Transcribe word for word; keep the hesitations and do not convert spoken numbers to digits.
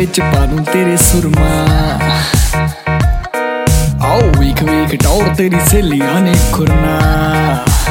ਵਿੱਚ ਪਾ ਦੂੰ ਤੇਰੇ ਸੁਰਮਾ। ਆਓ ਵੇਖ ਵੇਖ ਟੌਰ ਤੇਰੀ ਸਹੇਲੀਆਂ ਨੇ ਖੁਰਨਾ।